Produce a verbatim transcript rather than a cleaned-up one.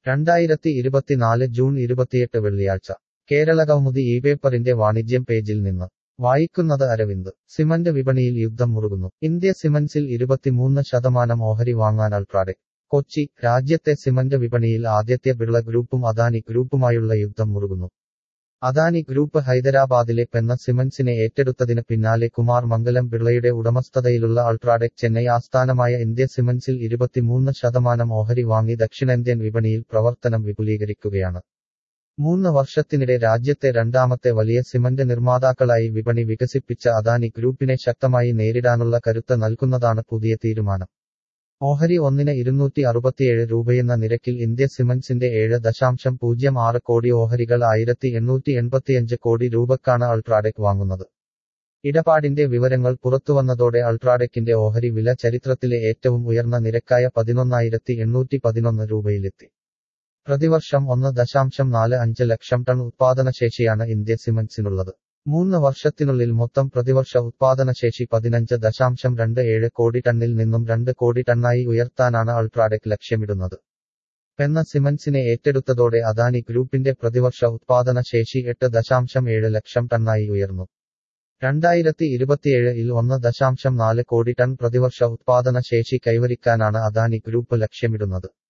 രണ്ടായിരത്തി ഇരുപത്തിനാല് ജൂൺ ഇരുപത്തിയെട്ട് വെള്ളിയാഴ്ച കേരളകൗമുദി ഈ പേപ്പറിന്റെ വാണിജ്യം പേജിൽ നിന്ന് വായിക്കുന്നത് അരവിന്ദ്. സിമന്റ് വിപണിയിൽ യുദ്ധം മുറുകുന്നു. ഇന്ത്യ സിമന്റ്സിൽ ഇരുപത്തിമൂന്ന് ശതമാനം ഓഹരി വാങ്ങാൻ അൾട്രാടെക്. കൊച്ചി. രാജ്യത്തെ സിമന്റ് വിപണിയിൽ ആദ്യത്തെ ബിർള ഗ്രൂപ്പും അദാനി ഗ്രൂപ്പുമായുള്ള യുദ്ധം മുറുകുന്നു. അദാനി ഗ്രൂപ്പ് ഹൈദരാബാദിലെ പെന്ന സിമന്റ്സിനെ ഏറ്റെടുത്തതിന് പിന്നാലെ കുമാർ മംഗലം ബിർളയുടെ ഉടമസ്ഥതയിലുള്ള അൾട്രാടെക് ചെന്നൈ ആസ്ഥാനമായ ഇന്ത്യ സിമന്റ്സിൽ ഇരുപത്തിമൂന്ന് ശതമാനം ഓഹരി വാങ്ങി ദക്ഷിണേന്ത്യൻ വിപണിയിൽ പ്രവർത്തനം വിപുലീകരിക്കുകയാണ്. മൂന്ന് വർഷത്തിനിടെ രാജ്യത്തെ രണ്ടാമത്തെ വലിയ സിമന്റ് നിർമ്മാതാക്കളായി വിപണി വികസിപ്പിച്ച അദാനി ഗ്രൂപ്പിനെ ശക്തമായി നേരിടാനുള്ള കരുത്ത് നൽകുന്നതാണ് പുതിയ തീരുമാനം. ഓഹരി ഒന്നിന് ഇരുന്നൂറ്റി അറുപത്തിയേഴ് രൂപയെന്ന നിരക്കിൽ ഇന്ത്യ സിമന്റ്സിന്റെ ഏഴ് ദശാംശം പൂജ്യം ആറ് കോടി ഓഹരികൾ ആയിരത്തി എണ്ണൂറ്റി എൺപത്തിയഞ്ച് കോടി രൂപക്കാണ് അൾട്രാടെക് വാങ്ങുന്നത്. ഇടപാടിന്റെ വിവരങ്ങൾ പുറത്തുവന്നതോടെ അൾട്രാടെക്കിന്റെ ഓഹരി വില ചരിത്രത്തിലെ ഏറ്റവും ഉയർന്ന നിരക്കായ പതിനൊന്നായിരത്തി എണ്ണൂറ്റി പതിനൊന്ന് രൂപയിലെത്തി. പ്രതിവർഷം ഒന്ന് ദശാംശം നാല് അഞ്ച് ലക്ഷം ടൺ ഉത്പാദനശേഷിയാണ് ഇന്ത്യ സിമന്റ്സിനുള്ളത്. മൂന്ന് വർഷത്തിനുള്ളിൽ മൊത്തം പ്രതിവർഷ ഉത്പാദനശേഷി പതിനഞ്ച് ദശാംശം രണ്ട് ഏഴ് കോടി ടണ്ണിൽ നിന്നും രണ്ട് കോടി ടണ്ണായി ഉയർത്താനാണ് അൾട്രാടെക് ലക്ഷ്യമിടുന്നത്. പെന്ന സിമന്റ്സിനെ ഏറ്റെടുത്തതോടെ അദാനി ഗ്രൂപ്പിന്റെ പ്രതിവർഷ ഉത്പാദന ശേഷി എട്ട് ദശാംശം ഏഴ് ലക്ഷം ടണ്ണായി ഉയർന്നു. രണ്ടായിരത്തി ഇരുപത്തിയേഴ് ഇൽ ഒന്ന് ദശാംശം നാല് കോടി ടൺ പ്രതിവർഷ ഉത്പാദന ശേഷി കൈവരിക്കാനാണ് അദാനി ഗ്രൂപ്പ് ലക്ഷ്യമിടുന്നത്.